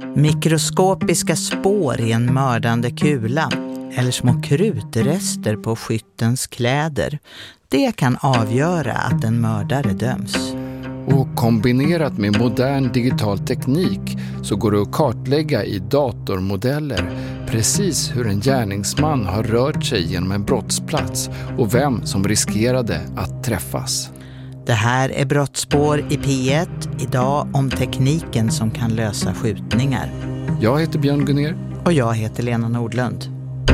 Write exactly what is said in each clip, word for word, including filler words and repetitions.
Mikroskopiska spår i en mördande kula eller små krutrester på skyttens kläder. Det kan avgöra att en mördare döms. Och kombinerat med modern digital teknik så går det att kartlägga i datormodeller precis hur en gärningsman har rört sig genom en brottsplats och vem som riskerade att träffas. Det här är Brottsspår i P ett, idag om tekniken som kan lösa skjutningar. Jag heter Björn Gunnér. Och jag heter Lena Nordlund.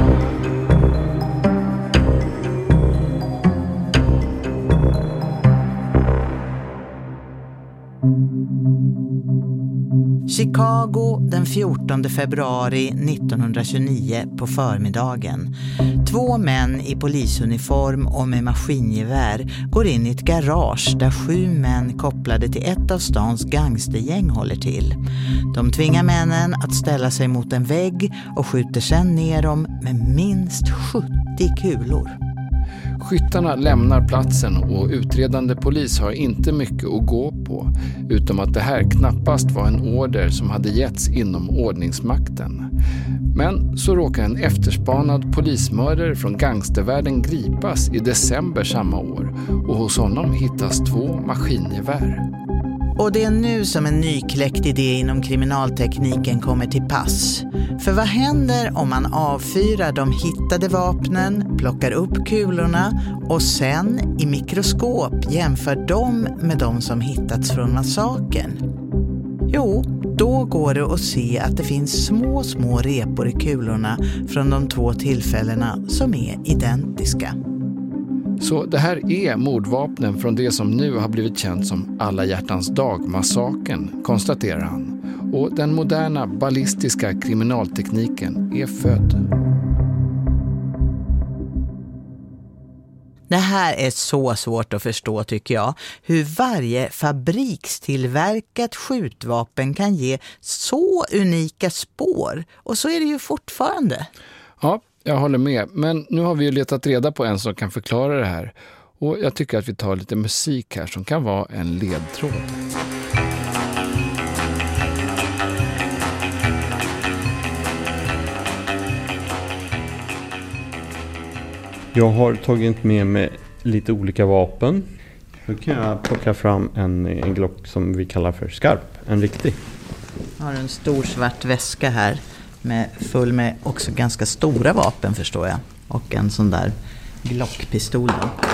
Chicago den fjortonde februari nittonhundratjugonio på förmiddagen. Två män i polisuniform och med maskingevär går in i ett garage där sju män kopplade till ett av stans gangstergäng håller till. De tvingar männen att ställa sig mot en vägg och skjuter sedan ner dem med minst sjuttio kulor. Skyttarna lämnar platsen och utredande polis har inte mycket att gå på, utom att det här knappast var en order som hade getts inom ordningsmakten. Men så råkar en efterspanad polismördare från gangstervärlden gripas i december samma år och hos honom hittas två maskingevär. Och det är nu som en nykläckt idé inom kriminaltekniken kommer till pass. För vad händer om man avfyrar de hittade vapnen, plockar upp kulorna och sen i mikroskop jämför dem med de som hittats från massakern? Jo, då går det att se att det finns små, små repor i kulorna från de två tillfällena som är identiska. Så det här är mordvapnen från det som nu har blivit känt som Alla hjärtans dag-massakern, konstaterar han. Och den moderna ballistiska kriminaltekniken är född. Det här är så svårt att förstå tycker jag. Hur varje fabrikstillverkat skjutvapen kan ge så unika spår. Och så är det ju fortfarande. Ja, jag håller med. Men nu har vi ju letat reda på en som kan förklara det här. Och jag tycker att vi tar lite musik här som kan vara en ledtråd. Jag har tagit med mig lite olika vapen. Nu kan jag plocka fram en, en Glock som vi kallar för skarp, en riktig. Jag har en stor svart väska här med full med också ganska stora vapen förstår jag. Och en sån där Glockpistol.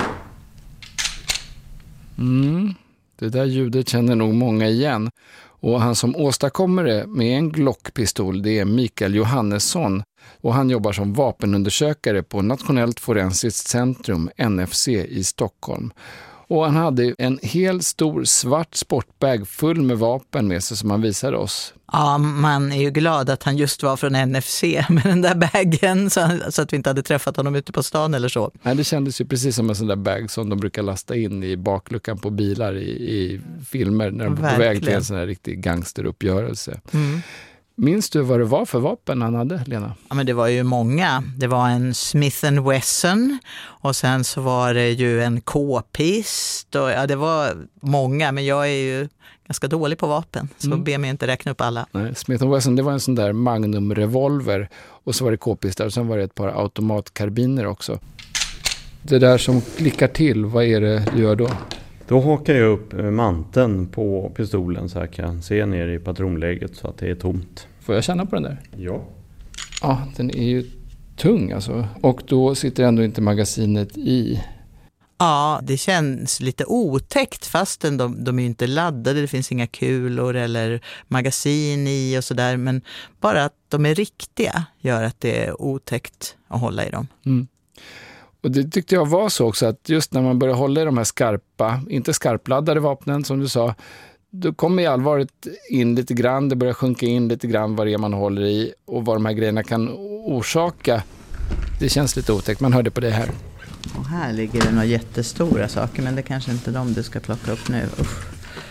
Mm, det där ljudet känner nog många igen. Och han som åstadkommer det med en Glockpistol, det är Mikael Johannesson. Och han jobbar som vapenundersökare på Nationellt forensiskt centrum, N F C, i Stockholm. Och han hade en hel stor svart sportbag full med vapen med sig som han visade oss. Ja, man är ju glad att han just var från N F C med den där bagen så, så att vi inte hade träffat honom ute på stan eller så. Nej, det kändes ju precis som en sån där bag som de brukar lasta in i bakluckan på bilar i, i filmer när de är på väg till en sån här riktig gangsteruppgörelse. Mm. Minns du vad det var för vapen han hade, Lena? Ja, men det var ju många. Det var en Smith and Wesson och sen så var det ju en K-pist och ja, det var många, men jag är ju ganska dålig på vapen så mm. be mig inte räkna upp alla. Nej, Smith and Wesson, det var en sån där Magnum-revolver och så var det K-pistar och sen var det ett par automatkarbiner också. Det där som klickar till, vad är det du gör då? Då hakar jag upp manteln på pistolen så jag kan se ner i patronläget så att det är tomt. Får jag känna på den där? Ja. Ja, den är ju tung alltså. Och då sitter ändå inte magasinet i. Ja, det känns lite otäckt fastän de, de är ju inte laddade. Det finns inga kulor eller magasin i och sådär. Men bara att de är riktiga gör att det är otäckt att hålla i dem. Mm. Och det tyckte jag var så också att just när man börjar hålla i de här skarpa, inte skarpladdade vapnen som du sa, då kommer i allvaret in lite grann, det börjar sjunka in lite grann vad det är man håller i och vad de här grejerna kan orsaka. Det känns lite otäckt, man hör det på det här. Och här ligger det några jättestora saker, men det kanske inte är de du ska plocka upp nu. Uff.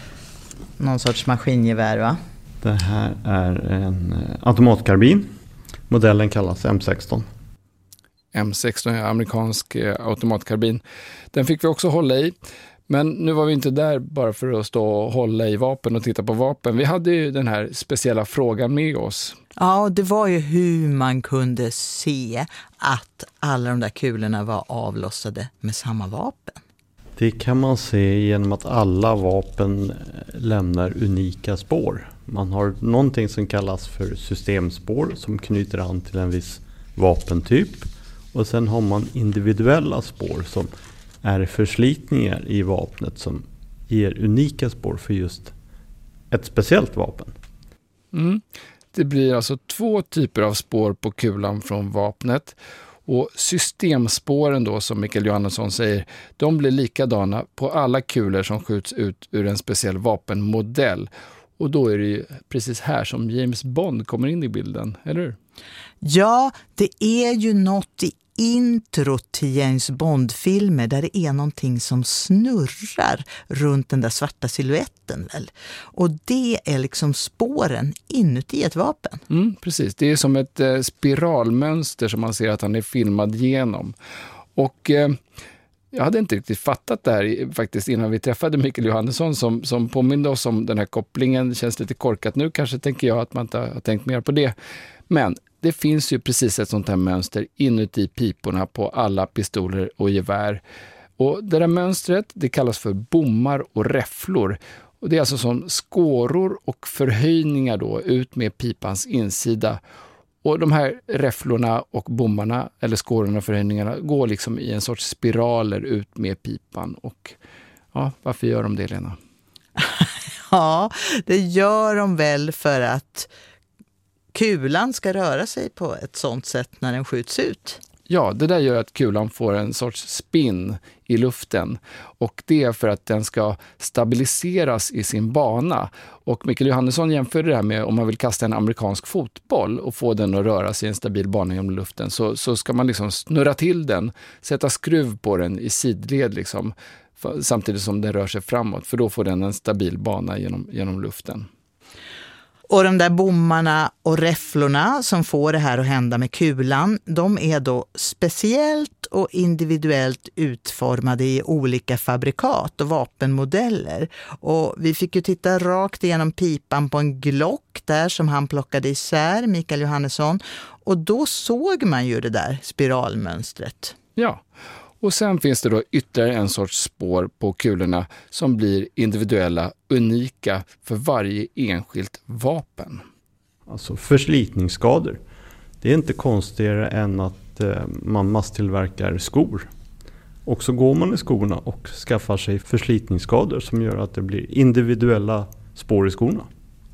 Någon sorts maskingevär, va? Det här är en automatkarbin. Modellen kallas M sexton. M sexton är amerikansk eh, automatkarbin. Den fick vi också hålla i. Men nu var vi inte där bara för att stå och hålla i vapen och titta på vapen. Vi hade ju den här speciella frågan med oss. Ja, det var ju hur man kunde se att alla de där kulorna var avlossade med samma vapen. Det kan man se genom att alla vapen lämnar unika spår. Man har någonting som kallas för systemspår som knyter an till en viss vapentyp. Och sen har man individuella spår som är förslitningar i vapnet som ger unika spår för just ett speciellt vapen. Mm. Det blir alltså två typer av spår på kulan från vapnet. Och systemspåren då, som Mikael Johannesson säger, de blir likadana på alla kulor som skjuts ut ur en speciell vapenmodell. Och då är det ju precis här som James Bond kommer in i bilden, eller hur? Ja, det är ju något i intro till James Bond-filmer där det är någonting som snurrar runt den där svarta siluetten väl. Och det är liksom spåren inuti ett vapen. Mm, precis, det är som ett eh, spiralmönster som man ser att han är filmad genom. Och eh, jag hade inte riktigt fattat det här faktiskt innan vi träffade Mikael Johannesson som, som påminde oss om den här kopplingen. Det känns lite korkat nu, kanske tänker jag att man inte har tänkt mer på det. Men det finns ju precis ett sånt här mönster inuti piporna på alla pistoler och gevär. Och det där mönstret, det kallas för bommar och räfflor. Och det är alltså som skåror och förhöjningar då ut med pipans insida. Och de här räfflorna och bommarna, eller skårorna och förhöjningarna, går liksom i en sorts spiraler ut med pipan. Och ja, varför gör de det, Lena? Ja, det gör de väl för att kulan ska röra sig på ett sånt sätt när den skjuts ut. Ja, det där gör att kulan får en sorts spin i luften. Och det är för att den ska stabiliseras i sin bana. Och Mikael Johannesson jämför det här med om man vill kasta en amerikansk fotboll och få den att röra sig i en stabil bana genom luften. Så, så ska man liksom snurra till den, sätta skruv på den i sidled liksom, samtidigt som den rör sig framåt. För då får den en stabil bana genom, genom luften. Och de där bommarna och räfflorna som får det här att hända med kulan, de är då speciellt och individuellt utformade i olika fabrikat och vapenmodeller. Och vi fick ju titta rakt igenom pipan på en Glock där som han plockade isär, Mikael Johannesson. Och då såg man ju det där spiralmönstret. Ja. Och sen finns det då ytterligare en sorts spår på kulorna som blir individuella, unika för varje enskilt vapen. Alltså förslitningsskador. Det är inte konstigare än att eh, man masstillverkar skor. Och så går man i skorna och skaffar sig förslitningsskador som gör att det blir individuella spår i skorna.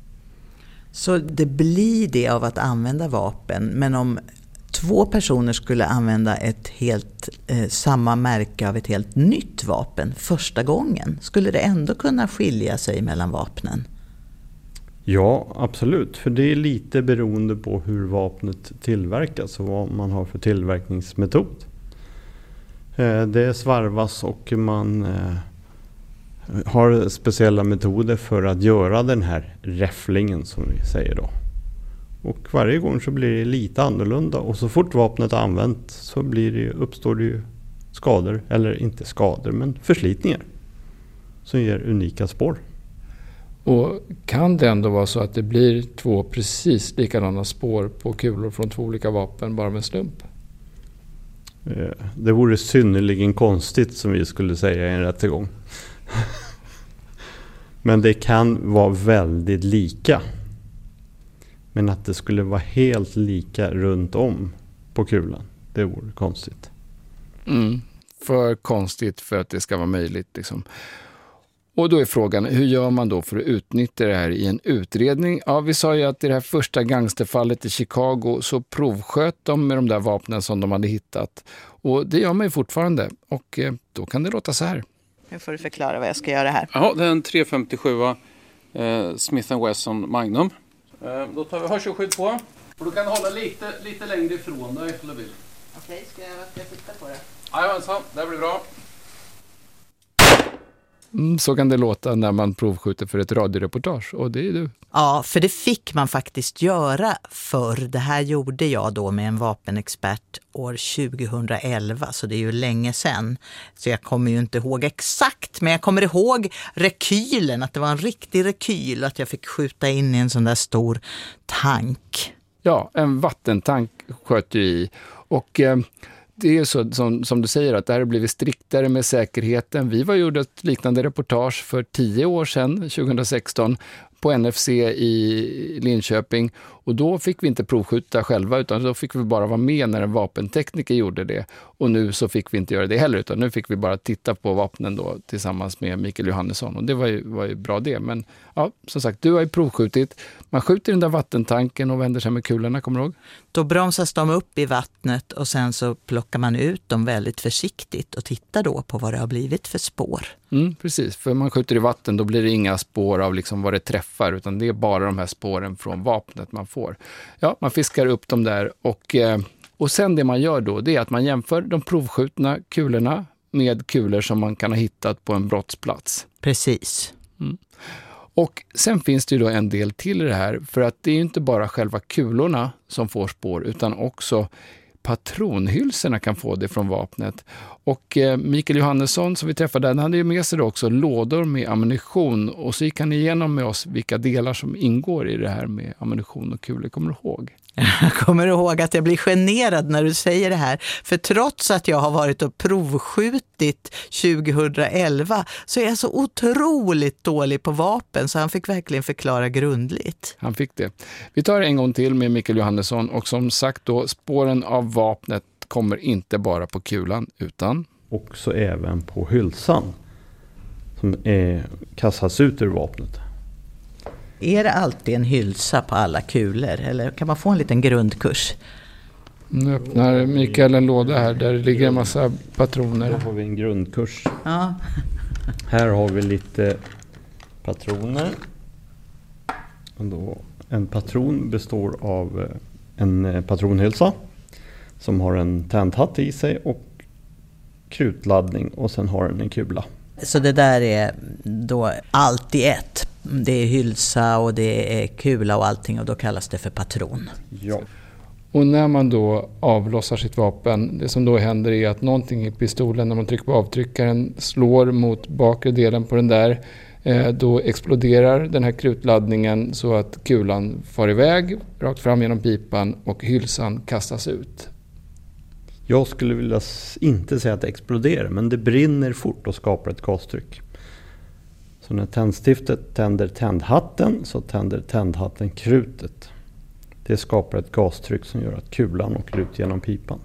Så det blir det av att använda vapen, men om två personer skulle använda ett helt eh, samma märke av ett helt nytt vapen första gången, skulle det ändå kunna skilja sig mellan vapnen? Ja, absolut. För det är lite beroende på hur vapnet tillverkas och vad man har för tillverkningsmetod. Eh, det svarvas och man eh, har speciella metoder för att göra den här räfflingen som vi säger då. Och varje gång så blir det lite annorlunda och så fort vapnet är använt så blir det, uppstår det ju skador, eller inte skador men förslitningar som ger unika spår. Och kan det ändå vara så att det blir två precis likadana spår på kulor från två olika vapen bara med slump? Det vore synnerligen konstigt som vi skulle säga i en rättegång. Men det kan vara väldigt lika. Men att det skulle vara helt lika runt om på kulan, det vore konstigt. Mm, för konstigt för att det ska vara möjligt. Liksom. Och då är frågan, hur gör man då för att utnyttja det här i en utredning? Ja, vi sa ju att i det här första gangsterfallet i Chicago så provsköt de med de där vapnen som de hade hittat. Och det gör man ju fortfarande. Och eh, då kan det låta så här. Nu får du förklara vad jag ska göra här. Ja, det är en tre femtiosju eh, Smith and Wesson Magnum. Eh, då tar vi hörselskydd på. Och du kan hålla lite, lite längre ifrån dig om du vill. Okej, ska jag, ska jag titta på det? Jajamensan, det blir bra. Mm, så kan det låta när man provskjuter för ett radioreportage, och det är du. Ja, för det fick man faktiskt göra förr. Det här gjorde jag då med en vapenexpert år tjugohundraelva, så det är ju länge sedan. Så jag kommer ju inte ihåg exakt, men jag kommer ihåg rekylen, att det var en riktig rekyl, att jag fick skjuta in i en sån där stor tank. Ja, en vattentank sköt ju i, och eh, det är ju så som, som du säger, att det här har blivit striktare med säkerheten. Vi var gjorde ett liknande reportage för tio år sedan, tjugohundrasexton, på N F C i Linköping, och då fick vi inte provskjuta själva, utan då fick vi bara vara med när en vapentekniker gjorde det, och nu så fick vi inte göra det heller, utan nu fick vi bara titta på vapnen då tillsammans med Mikael Johannesson, och det var ju, var ju bra det. Men ja, som sagt, du har ju provskjutit. Man skjuter den där vattentanken och vänder sig med kulorna, kommer du ihåg? Då bromsas de upp i vattnet och sen så plockar man ut dem väldigt försiktigt och tittar då på vad det har blivit för spår. Mm, precis, för man skjuter i vatten, då blir det inga spår av liksom vad det träffar, utan det är bara de här spåren från vapnet man får. Ja, man fiskar upp dem där, och, och sen det man gör då, det är att man jämför de provskjutna kulorna med kulor som man kan ha hittat på en brottsplats. Precis. Mm. Och sen finns det ju då en del till i det här, för att det är ju inte bara själva kulorna som får spår, utan också patronhylsorna kan få det från vapnet. Och eh, Mikael Johannesson som vi träffade, han hade ju med sig också lådor med ammunition, och så gick han igenom med oss vilka delar som ingår i det här med ammunition och kulor. Kommer du ihåg? Jag kommer ihåg att jag blir generad när du säger det här. För trots att jag har varit och provskjutit tjugohundraelva så är jag så otroligt dålig på vapen, så han fick verkligen förklara grundligt. Han fick det. Vi tar en gång till med Mikael Johannesson, och som sagt då, spåren av vapnet kommer inte bara på kulan utan också även på hylsan som är, kastas ut ur vapnet. Är det alltid en hylsa på alla kulor, eller kan man få en liten grundkurs? Nu öppnar Mikael en låda här där det ligger en massa patroner. Här har vi en grundkurs. Ja. Här har vi lite patroner. Och då, en patron består av en patronhylsa som har en tändhatt i sig och krutladdning, och sen har den en kula. Så det där är då allt i ett. Det är hylsa och det är kula och allting, och då kallas det för patron. Ja. Och när man då avlossar sitt vapen, det som då händer är att någonting i pistolen, när man trycker på avtryckaren, slår mot bakre delen på den där. Eh, då exploderar den här krutladdningen så att kulan far iväg rakt fram genom pipan och hylsan kastas ut. Jag skulle vilja inte säga att det exploderar, men det brinner fort och skapar ett gastryck. Så när tändstiftet tänder tändhatten så tänder tändhatten krutet. Det skapar ett gastryck som gör att kulan åker ut genom pipan.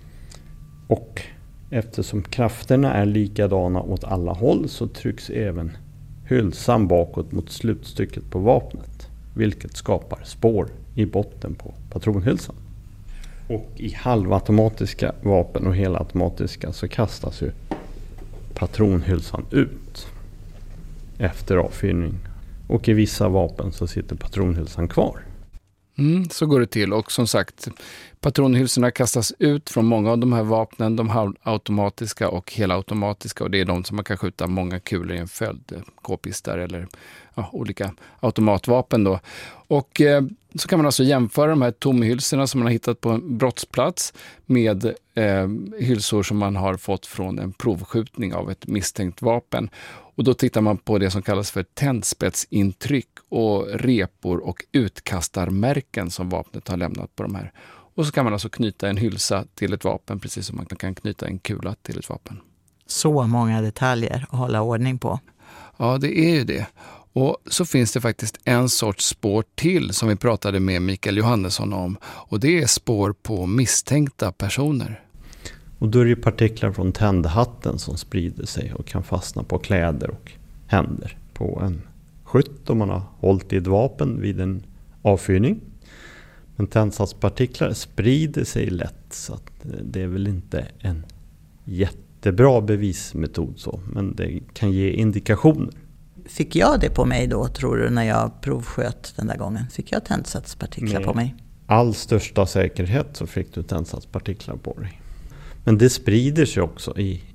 Och eftersom krafterna är likadana åt alla håll så trycks även hylsan bakåt mot slutstycket på vapnet, vilket skapar spår i botten på patronhylsan. Och i halvautomatiska vapen och helautomatiska så kastas ju patronhylsan ut efter avfyrning. Och i vissa vapen så sitter patronhylsan kvar. Mm, så går det till. Och som sagt, patronhylsorna kastas ut från många av de här vapnen, de halvautomatiska och helautomatiska, och det är de som man kan skjuta många kulor i en följd, k-pistar eller ja, olika automatvapen då. Och eh, så kan man alltså jämföra de här tomhylsorna som man har hittat på en brottsplats med eh, hylsor som man har fått från en provskjutning av ett misstänkt vapen. Och då tittar man på det som kallas för tändspetsintryck och repor och utkastarmärken som vapnet har lämnat på de här. Och så kan man alltså knyta en hylsa till ett vapen precis som man kan knyta en kula till ett vapen. Så många detaljer att hålla ordning på. Ja, det är ju det. Och så finns det faktiskt en sorts spår till som vi pratade med Mikael Johannesson om. Och det är spår på misstänkta personer. Och då är det partiklar från tändhatten som sprider sig och kan fastna på kläder och händer på en skytt om man har hållit i ett vapen vid en avfyrning. Men tändsatspartiklar sprider sig lätt, så att det är väl inte en jättebra bevismetod så, men det kan ge indikationer. Fick jag det på mig då, tror du, när jag provsköt den där gången? Fick jag tändsatspartiklar på mig? All största säkerhet så fick du tändsatspartiklar på dig. Men det sprider sig också i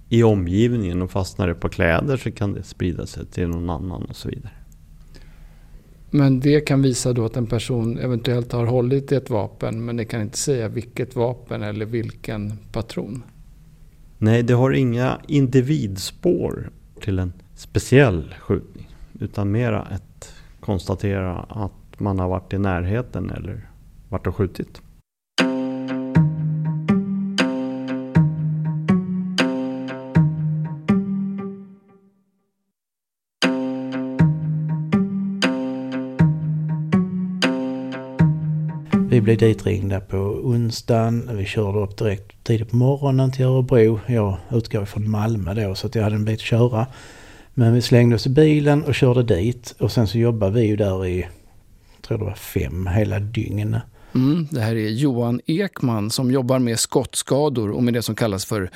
i omgivningen, och fastnar det på kläder så kan det sprida sig till någon annan och så vidare. Men det kan visa då att en person eventuellt har hållit i ett vapen, men det kan inte säga vilket vapen eller vilken patron. Nej, det har inga individspår till en speciell skjutning, utan mera ett konstatera att man har varit i närheten eller varit och skjutit. Vi blev ditringda på onsdagen. Vi körde upp direkt tidigt på morgonen till Örebro. Jag utgår från Malmö då, så att jag hade en bit att köra. Men vi slängde oss i bilen och körde dit. Och sen så jobbade vi ju där i, jag tror det var fem hela dygn. Mm, det här är Johan Ekman som jobbar med skottskador och med det som kallas för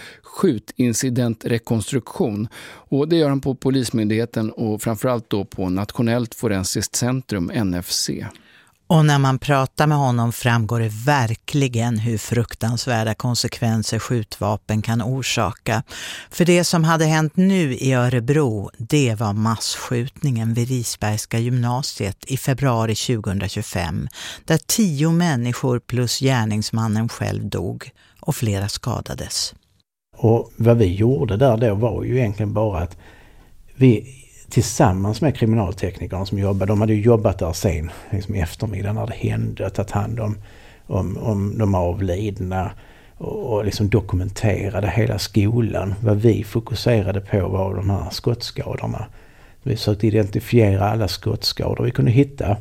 skjutincidentrekonstruktion. Och det gör han på Polismyndigheten och framförallt då på Nationellt forensiskt centrum, N F C. Och när man pratar med honom framgår det verkligen hur fruktansvärda konsekvenser skjutvapen kan orsaka. För det som hade hänt nu i Örebro, det var massskjutningen vid Risbergska gymnasiet i februari tjugohundratjugofem, där tio människor plus gärningsmannen själv dog och flera skadades. Och vad vi gjorde där då var ju egentligen bara att vi tillsammans med kriminalteknikerna som jobbade, de hade ju jobbat där sen liksom eftermiddag när det hände, tagit hand om, om, om de avlidna och, och liksom dokumenterade hela skolan. Vad vi fokuserade på var de här skottskadorna. Vi försökte identifiera alla skottskador vi kunde hitta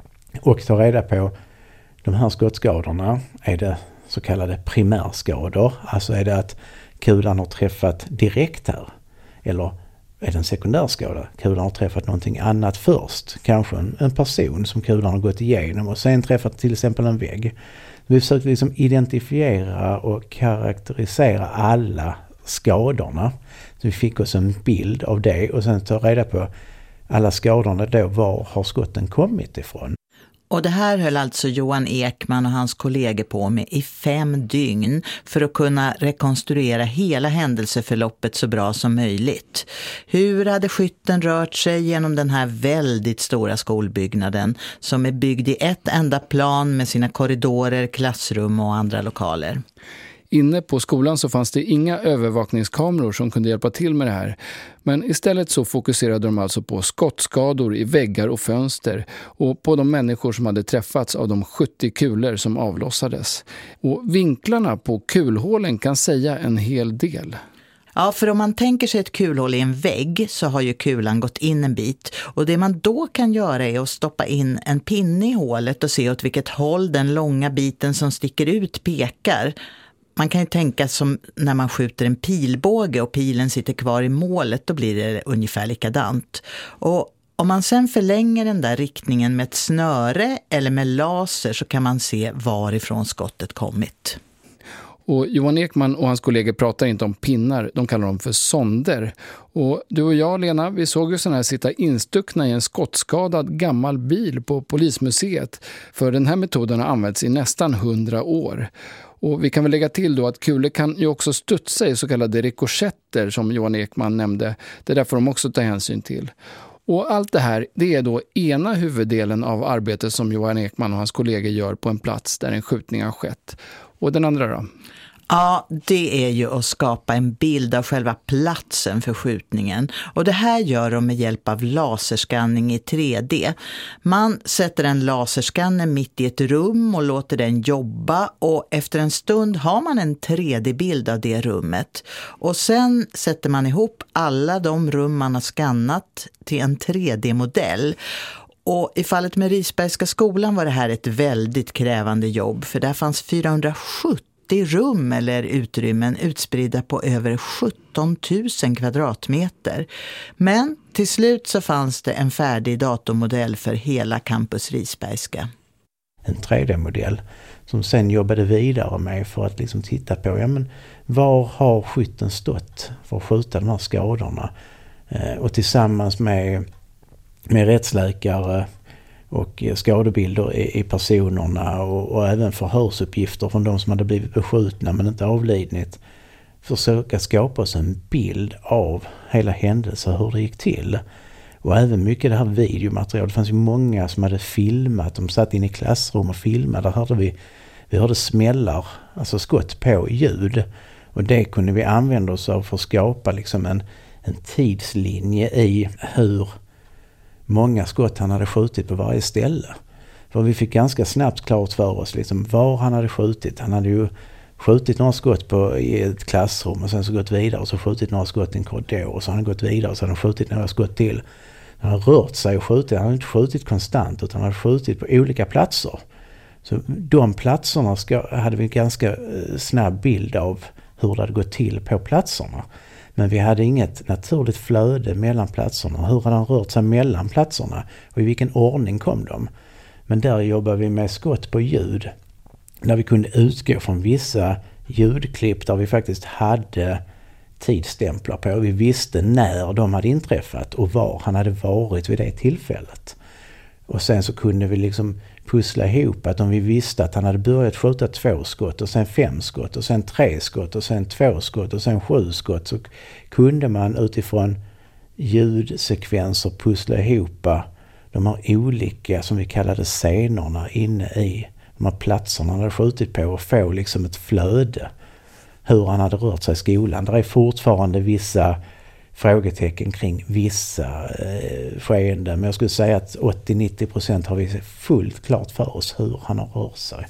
och ta reda på de här skottskadorna. Är det så kallade primärskador? Alltså är det att kulan har träffat direkt här? Eller är det en sekundärskada? Kulan har träffat någonting annat först. Kanske en, en person som kulan har gått igenom och sen träffat till exempel en vägg. Vi försökte liksom identifiera och karaktärisera alla skadorna. Så vi fick oss en bild av det och sen ta reda på alla skadorna då. Var har skotten kommit ifrån? Och det här höll alltså Johan Ekman och hans kollegor på med i fem dygn för att kunna rekonstruera hela händelseförloppet så bra som möjligt. Hur hade skytten rört sig genom den här väldigt stora skolbyggnaden som är byggd i ett enda plan med sina korridorer, klassrum och andra lokaler? Inne på skolan så fanns det inga övervakningskameror som kunde hjälpa till med det här. Men istället så fokuserade de alltså på skottskador i väggar och fönster och på de människor som hade träffats av de sjuttio kulor som avlossades. Och vinklarna på kulhålen kan säga en hel del. Ja, för om man tänker sig ett kulhål i en vägg så har ju kulan gått in en bit. Och det man då kan göra är att stoppa in en pinne i hålet och se åt vilket håll den långa biten som sticker ut pekar. Man kan ju tänka som när man skjuter en pilbåge och pilen sitter kvar i målet, då blir det ungefär likadant. Och om man sen förlänger den där riktningen med ett snöre eller med laser så kan man se varifrån skottet kommit. Och Johan Ekman och hans kollegor pratar inte om pinnar, de kallar dem för sonder. Och du och jag, Lena, vi såg ju sådana här sitta instuckna i en skottskadad gammal bil på Polismuseet. För den här metoden har använts i nästan hundra år. Och vi kan väl lägga till då att kulor kan ju också studsa i så kallade rikoschetter som Johan Ekman nämnde. Det där får de också ta hänsyn till. Och allt det här, det är då ena huvuddelen av arbetet som Johan Ekman och hans kollegor gör på en plats där en skjutning har skett. Och den andra då? Ja, det är ju att skapa en bild av själva platsen för skjutningen. Och det här gör de med hjälp av laserskanning i tre D. Man sätter en laserskanner mitt i ett rum och låter den jobba. Och efter en stund har man en tre D-bild av det rummet. Och sen sätter man ihop alla de rum man har skannat till en tre D-modell. Och i fallet med Risbergska skolan var det här ett väldigt krävande jobb. För där fanns fyrahundrasjuttio rum eller utrymmen utspridda på över sjutton tusen kvadratmeter. Men till slut så fanns det en färdig datormodell för hela campus Risbergska. En tre D-modell som sen jobbade vidare med för att liksom titta på ja, men var har skytten stått för att skjuta de här skadorna. Eh, och tillsammans med, med rättsläkare och skadebilder i personerna och, och även förhörsuppgifter från de som hade blivit beskjutna men inte avlidnit, försöka skapa oss en bild av hela händelsen, hur det gick till. Och även mycket det här videomaterial. Det fanns ju många som hade filmat. De satt in i klassrum och filmade. Där hörde vi, vi hörde smällar, alltså skott på ljud. Och det kunde vi använda oss av för att skapa liksom en, en tidslinje i hur många skott han hade skjutit på varje ställe. För vi fick ganska snabbt klart för oss liksom var han hade skjutit. Han hade ju skjutit några skott på, i ett klassrum och sen så gått vidare och så skjutit några skott i en korridor och så har han gått vidare och så har han skjutit några skott till. Han har rört sig och skjutit. Han har inte skjutit konstant utan han har skjutit på olika platser. Så de platserna ska, hade vi en ganska snabb bild av hur det hade gått till på platserna. Men vi hade inget naturligt flöde mellan platserna. Hur hade han rört sig mellan platserna och i vilken ordning kom de? Men där jobbar vi med skott på ljud. Där vi kunde utgå från vissa ljudklipp där vi faktiskt hade tidsstämplar på. Vi visste när de hade inträffat och var han hade varit vid det tillfället. Och sen så kunde vi liksom pussla ihop att om vi visste att han hade börjat skjuta två skott och sen fem skott och sen tre skott och sen två skott och sen sju skott, så kunde man utifrån ljudsekvenser pussla ihop de här olika som vi kallade scenerna inne i de här platserna han hade skjutit på och få liksom ett flöde hur han hade rört sig i skolan. Det är fortfarande vissa frågetecken kring vissa eh, skeenden, men jag skulle säga att åttio till nittio procent har vi fullt klart för oss hur han har rört sig.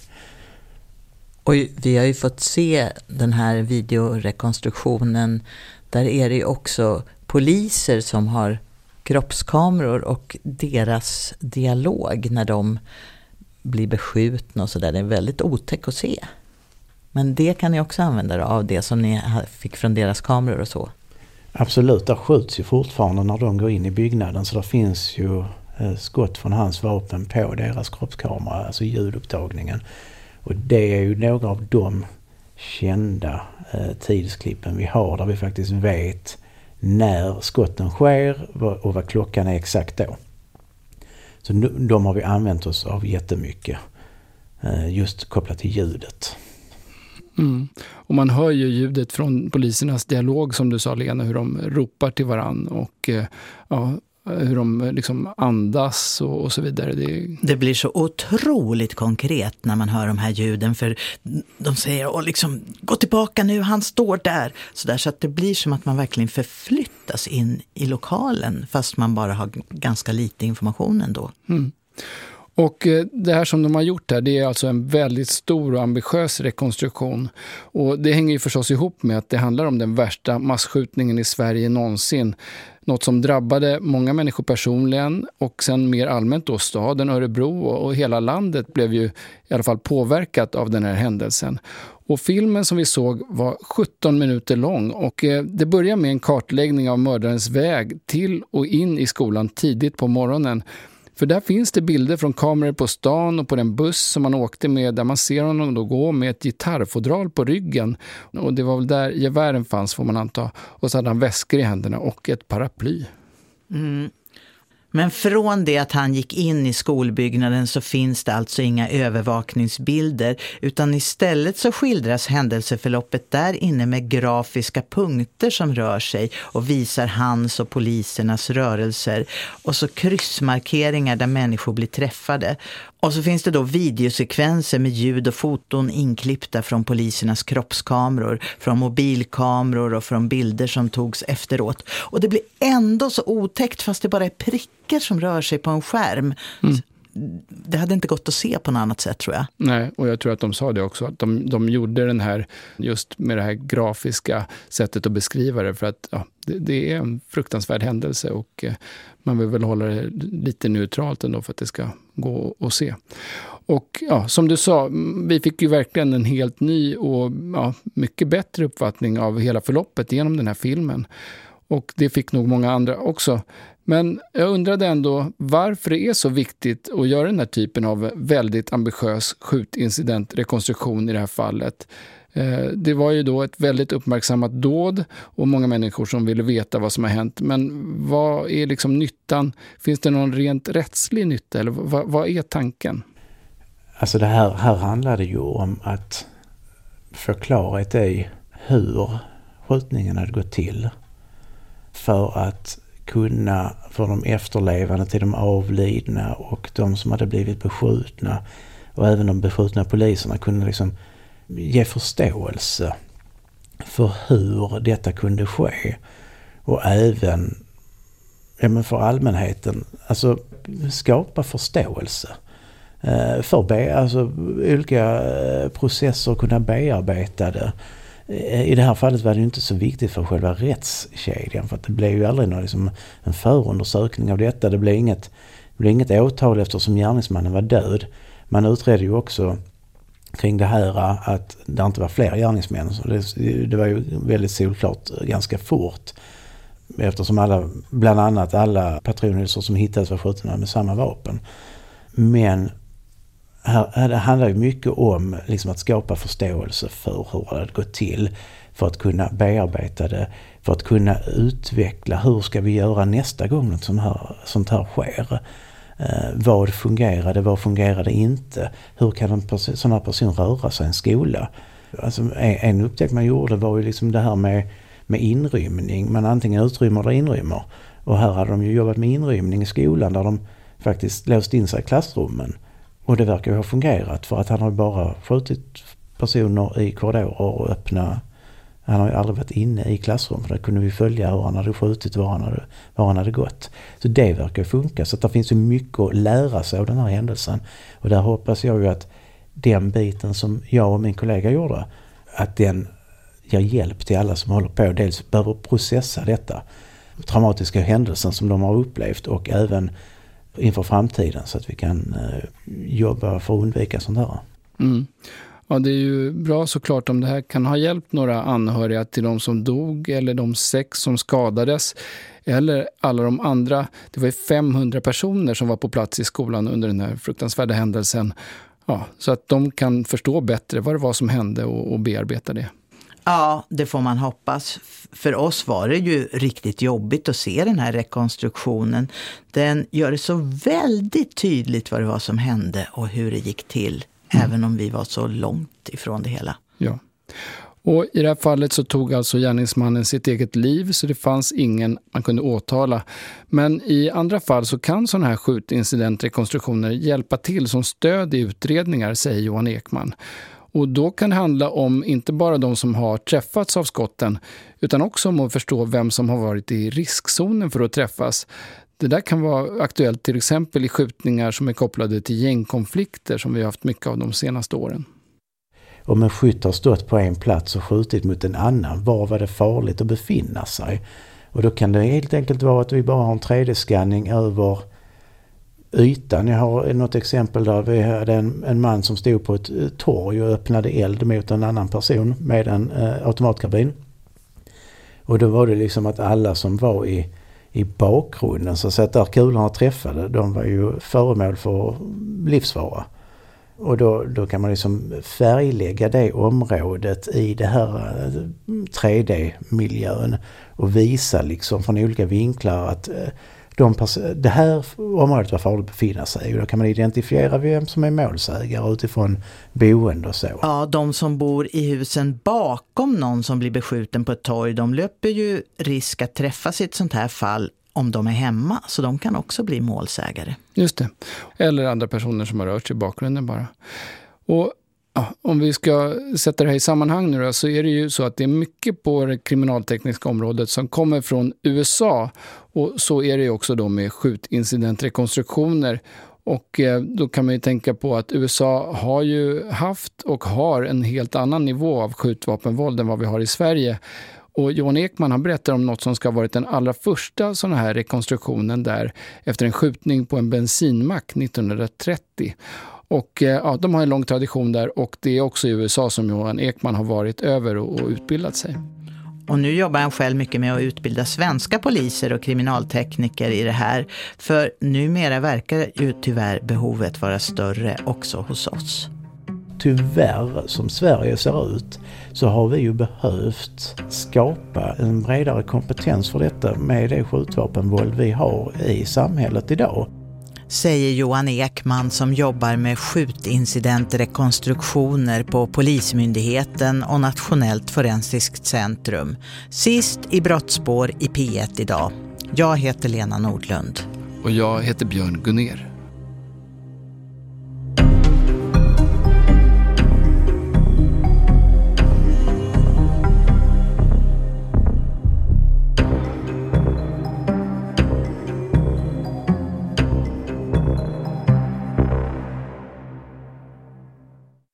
Och vi har ju fått se den här videorekonstruktionen. Där är det ju också poliser som har kroppskameror och deras dialog när de blir beskjutna och sådär. Det är väldigt otäckt att se. Men det kan ni också använda av det som ni fick från deras kameror och så. Absolut, där skjuts ju fortfarande när de går in i byggnaden, så det finns ju skott från hans vapen på deras kroppskamera, alltså ljudupptagningen. Och det är ju några av de kända eh, tidsklippen vi har där vi faktiskt vet när skotten sker och vad klockan är exakt då. Så de har vi använt oss av jättemycket eh, just kopplat till ljudet. Mm. Och man hör ju ljudet från polisernas dialog som du sa, Lena, hur de ropar till varann och eh, ja, hur de liksom andas och, och så vidare. Det... det blir så otroligt konkret när man hör de här ljuden, för de säger och liksom, gå tillbaka nu, han står där. Så, där, så att det blir som att man verkligen förflyttas in i lokalen fast man bara har ganska lite information ändå. Mm. Och det här som de har gjort här, det är alltså en väldigt stor och ambitiös rekonstruktion. Och det hänger ju förstås ihop med att det handlar om den värsta massskjutningen i Sverige någonsin. Något som drabbade många människor personligen och sen mer allmänt då staden Örebro och hela landet blev ju i alla fall påverkat av den här händelsen. Och filmen som vi såg var sjutton minuter lång och det börjar med en kartläggning av mördarens väg till och in i skolan tidigt på morgonen. För där finns det bilder från kameror på stan och på den buss som man åkte med, där man ser honom då gå med ett gitarrfodral på ryggen. Och det var väl där gevären fanns, får man anta. Och så hade han väskor i händerna och ett paraply. Mm. Men från det att han gick in i skolbyggnaden så finns det alltså inga övervakningsbilder, utan istället så skildras händelseförloppet där inne med grafiska punkter som rör sig och visar hans och polisernas rörelser, och så kryssmarkeringar där människor blir träffade. Och så finns det då videosekvenser med ljud och foton inklippta från polisernas kroppskameror, från mobilkameror och från bilder som togs efteråt. Och det blir ändå så otäckt fast det bara är prickar som rör sig på en skärm. Mm. Det hade inte gått att se på något annat sätt, tror jag. Nej, och jag tror att de sa det också. Att de, de gjorde den här, just med det här grafiska sättet att beskriva det. För att ja, det, det är en fruktansvärd händelse och eh, man vill väl hålla det lite neutralt ändå för att det ska gå att se. Och ja, som du sa, vi fick ju verkligen en helt ny och ja, mycket bättre uppfattning av hela förloppet genom den här filmen. Och det fick nog många andra också. Men jag undrade ändå varför det är så viktigt att göra den här typen av väldigt ambitiös skjutincidentrekonstruktion i det här fallet. Det var ju då ett väldigt uppmärksammat dåd och många människor som ville veta vad som har hänt. Men vad är liksom nyttan? Finns det någon rent rättslig nytta eller vad, vad är tanken? Alltså det här, här handlar det ju om att få klarhet i hur skjutningen hade gått till. För att kunna, för de efterlevande till de avlidna och de som hade blivit beskjutna och även de beskjutna poliserna kunde liksom ge förståelse för hur detta kunde ske. Och även ja, men för allmänheten, alltså skapa förståelse eh, för be, alltså, olika processer, kunna bearbeta det. I det här fallet var det ju inte så viktigt för själva rättskedjan, för att det blev ju aldrig någon, liksom, en förundersökning av detta. Det blev inget, det blev inget åtal eftersom gärningsmannen var död. Man utredde ju också kring det här att det inte var fler gärningsmän. Så det, det var ju väldigt solklart ganska fort. Eftersom alla, bland annat alla patronhylsor som hittades var skjutna med samma vapen. Men här, det handlar ju mycket om liksom att skapa förståelse för hur det hade gått till. För att kunna bearbeta det. För att kunna utveckla hur ska vi göra nästa gång något sånt här, sånt här sker. Eh, vad fungerade, vad fungerade inte? Hur kan en pers- sån här person röra sig i en skola? Alltså, en, en upptäckt man gjorde var ju liksom det här med, med inrymning. Man antingen utrymmer eller inrymmer. Och här hade de ju jobbat med inrymning i skolan där de faktiskt låst in sig i klassrummen. Och det verkar ju ha fungerat för att han har bara skjutit personer i korridorer och öppna. Han har ju aldrig varit inne i klassrum, för där kunde vi följa hur han hade skjutit, var han hade, var han hade gått. Så det verkar funka. Så att det finns ju mycket att lära sig av den här händelsen. Och där hoppas jag ju att den biten som jag och min kollega gjorde, att den ger hjälp till alla som håller på. Dels behöver processa detta traumatiska händelsen som de har upplevt och även inför framtiden så att vi kan eh, jobba för att undvika sånt här. Mm. Ja, det är ju bra såklart om det här kan ha hjälpt några anhöriga till de som dog eller de sex som skadades eller alla de andra. Det var ju femhundra personer som var på plats i skolan under den här fruktansvärda händelsen. Ja, så att de kan förstå bättre vad det var som hände och, och bearbeta det. Ja, det får man hoppas. För oss var det ju riktigt jobbigt att se den här rekonstruktionen. Den gör det så väldigt tydligt vad det var som hände och hur det gick till. Mm. Även om vi var så långt ifrån det hela. Ja. Och i det här fallet så tog alltså gärningsmannen sitt eget liv, så det fanns ingen man kunde åtala. Men i andra fall så kan sådana här skjutincidentrekonstruktioner hjälpa till som stöd i utredningar, säger Johan Ekman. Och då kan det handla om inte bara de som har träffats av skotten utan också om att förstå vem som har varit i riskzonen för att träffas. Det där kan vara aktuellt till exempel i skjutningar som är kopplade till gängkonflikter som vi har haft mycket av de senaste åren. Om en skytt har stått på en plats och skjutit mot en annan, var var det farligt att befinna sig? Och då kan det helt enkelt vara att vi bara har en tre D-skanning över ytan. Jag har något exempel där vi hade en, en man som stod på ett torg och öppnade eld mot en annan person med en eh, automatkarbin. Och då var det liksom att alla som var i, i bakgrunden, så att där kulorna träffade, de var ju föremål för livsfara. Och då, då kan man liksom färglägga det området i det här tre D-miljön och visa liksom från olika vinklar att de pers- det här området var farligt att befinna sig. Och då kan man identifiera vem som är målsägare utifrån boende och så. Ja, de som bor i husen bakom någon som blir beskjuten på ett torg, de löper ju risk att träffas i ett sånt här fall om de är hemma, så de kan också bli målsägare. Just det. Eller andra personer som har rört sig i bakgrunden bara. Och ja, om vi ska sätta det här i sammanhang nu då, så är det ju så att det är mycket på det kriminaltekniska området som kommer från U S A. Och så är det ju också då med skjutincidentrekonstruktioner. Och eh, då kan man ju tänka på att U S A har ju haft och har en helt annan nivå av skjutvapenvåld än vad vi har i Sverige. Och Johan Ekman, han berättar om något som ska ha varit den allra första sån här rekonstruktionen där efter en skjutning på en bensinmack nittonhundratrettio. Och ja, de har en lång tradition där, och det är också i U S A som Johan Ekman har varit över och, och utbildat sig. Och nu jobbar han själv mycket med att utbilda svenska poliser och kriminaltekniker i det här. För numera verkar ju tyvärr behovet vara större också hos oss. Tyvärr, som Sverige ser ut, så har vi ju behövt skapa en bredare kompetens för detta med det skjutvapenvåld vi har i samhället idag. säger Johan Ekman som jobbar med skjutincidentrekonstruktioner på Polismyndigheten och Nationellt forensiskt centrum. Sist i Brottsspår i P ett idag. Jag heter Lena Nordlund. Och jag heter Björn Gunner.